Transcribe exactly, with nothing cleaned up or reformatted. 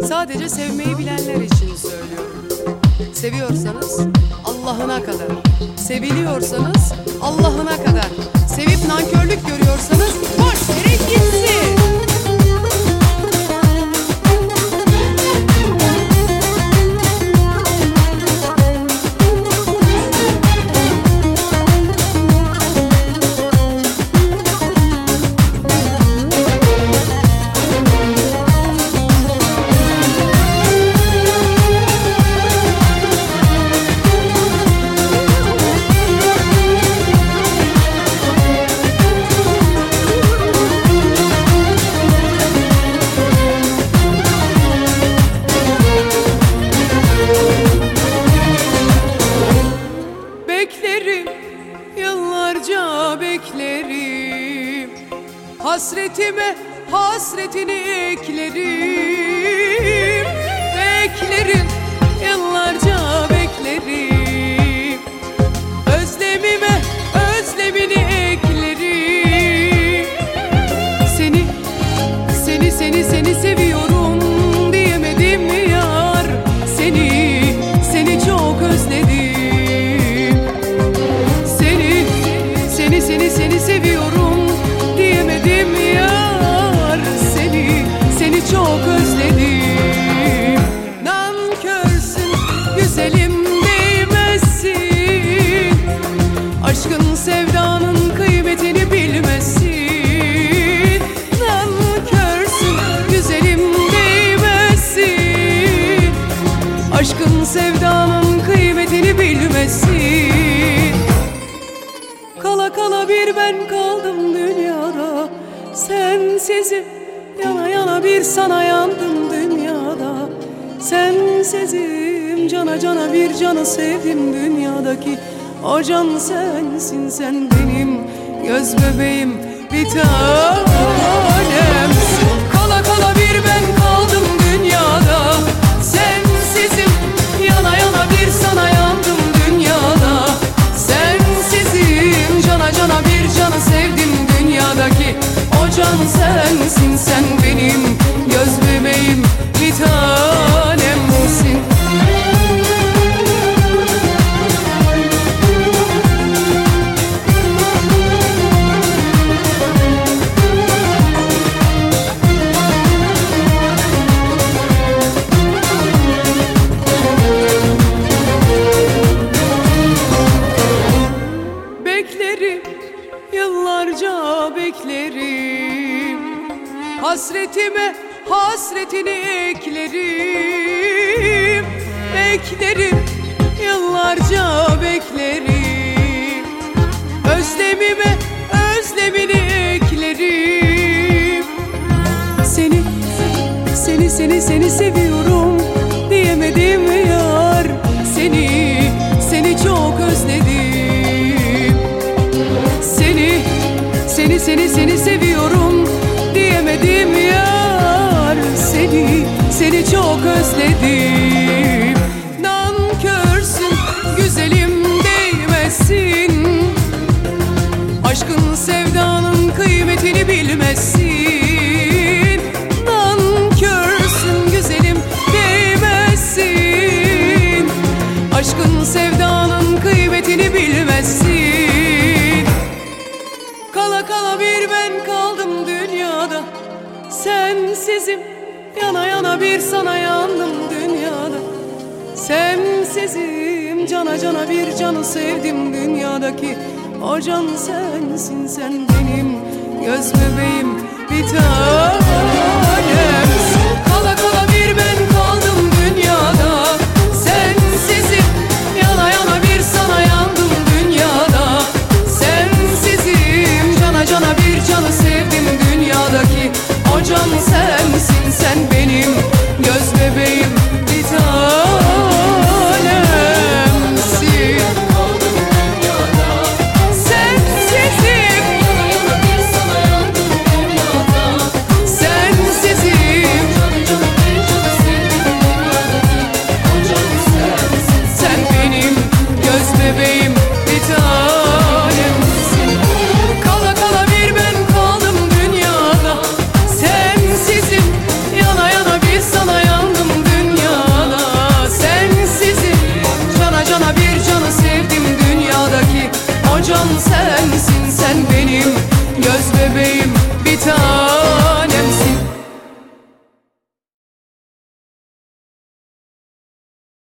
Sadece sevmeyi bilenler için söylüyorum. Seviyorsanız Allah'ına kadar, seviliyorsanız Allah'ına kadar, sevip nankörlük görüyorsanız boş yere gitsin. Beklerim, yıllarca beklerim, hasretime hasretini eklerim. Beklerim, yıllarca beklerim, özlemime özlemini eklerim. Seni, seni, seni, seni seviyorum diyemedim mi yar? Seni, seni çok özledim. Seni, seni, seni seviyorum diyemedim yar. Seni, seni çok özledim. Nankörsün, güzelim değmezsin, aşkın sevdanın kıymetini bilmezsin. Nankörsün, güzelim değmezsin, aşkın sevdanın kıymetini bilmezsin. Kala kala bir ben kaldım dünyada, sensizim yana yana bir sana yandım dünyada. Sensizim cana cana bir canı sevdim dünyadaki o can sensin, sen benim göz bebeğim, bir tanemsin. Kala kala bir ben kaldım dünyada, sensizim yana yana bir sana yandım dünyada. Sensizim cana cana bir canı sevdim dünyadaki o can sensin, sen benim göz bebeğim, bir tanemsin. Beklerim, yıllarca beklerim, hasretime hasretini eklerim. Beklerim, yıllarca beklerim, özlemime özlemini eklerim. Seni, seni, seni, seni seviyorum diyemedim mi yar? Seni, seni çok özledim. Seni, seni, seni, seni seviyorum diyemedim yar. Seni, seni çok özledim. Nankörsün, güzelim değmezsin, aşkın sevdanın kıymetini bilmezsin. Nankörsün, güzelim değmezsin, aşkın sevdanın kıymetini bilmezsin. Kala kala bir ben kaldım dünyada, sensizim yana yana bir sana yandım dünyada. Sensizim cana cana bir canı sevdim dünyadaki o can sensin, sen benim göz bebeğim, bir tanemsin. Kala kala bir ben kaldım dünyada, sensizim yana yana bir sana yandım dünyada. Sensizim cana cana bir canı sevdim dünyadaki o can sensin, sen benim göz bebeğim, bir tanemsin. Sensizim göz bebeğim bir tanem.